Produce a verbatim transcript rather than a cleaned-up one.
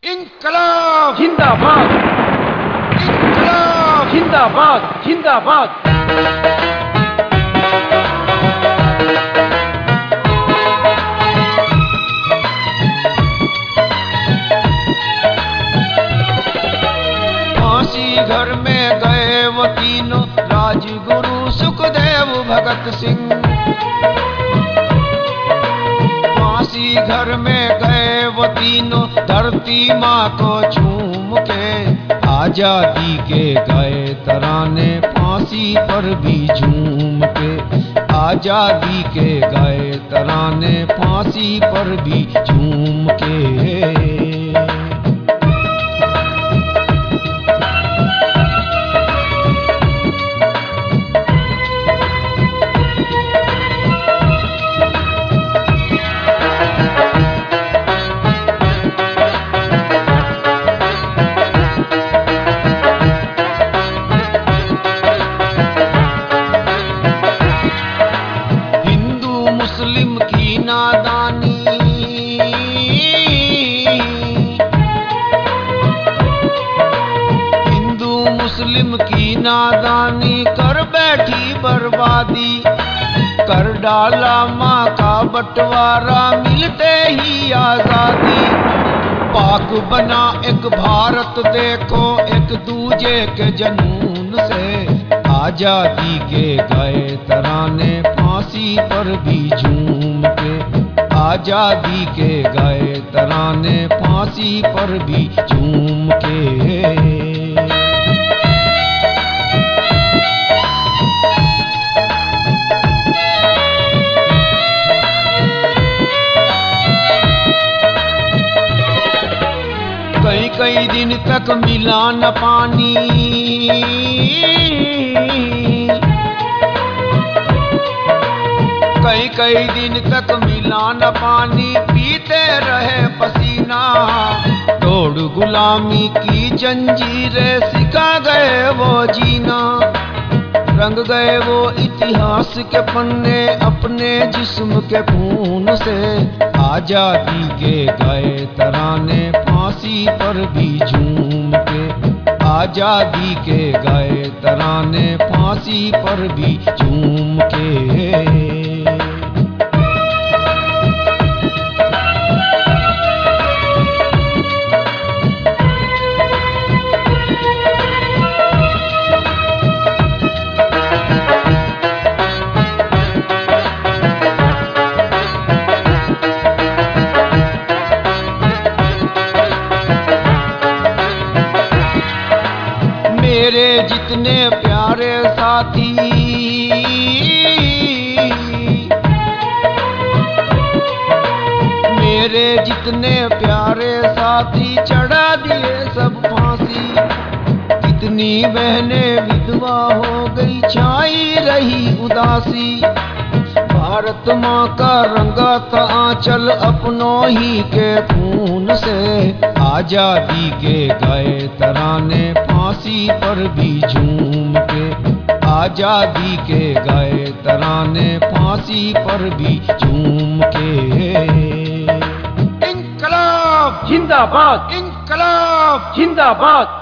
इंकलाब जिंदाबाद, इंकलाब जिंदाबाद, जिंदाबाद। फांसी घर में गए वो तीनों, राजगुरु सुखदेव भगत सिंह। फांसी घर में गए वो तीनों, धरती माँ को झूम के। आजादी के गए तराने, फांसी पर भी झूम के। आजादी के गए तराने, फांसी पर भी झूम के। मुस्लिम की नादानी, हिंदू मुस्लिम की नादानी कर बैठी बर्बादी। कर डाला माँ का बंटवारा, मिलते ही आजादी। पाक बना एक भारत देखो, एक दूजे के जनून से। आजादी के गए तराने, फांसी पर भी झूम के। आजादी के गए तराने, फांसी पर भी झूम के। कई कई दिन तक मिला न पानी, कई कई दिन तक मिला न पानी, पीते रहे पसीना। तोड़ गुलामी की जंजीरें, सिखा गए वो जीना। रंग गए वो इतिहास के पन्ने, अपने जिस्म के खून से। आजादी के गए तराने, फांसी पर भी झूम के। आजादी के गए तराने, फांसी पर भी झूम के। मेरे जितने प्यारे साथी, मेरे जितने प्यारे साथी, चढ़ा दिए सब फांसी। कितनी बहनें विधवा हो गई, छाई रही उदासी। भारत माँ का रंगा था आंचल, अपनों ही के खून से। आजादी के गए तराने, फांसी पर भी झूम के। आजादी के गए तराने, फांसी पर भी झूम के। इंकलाब जिंदाबाद, इंकलाब जिंदाबाद।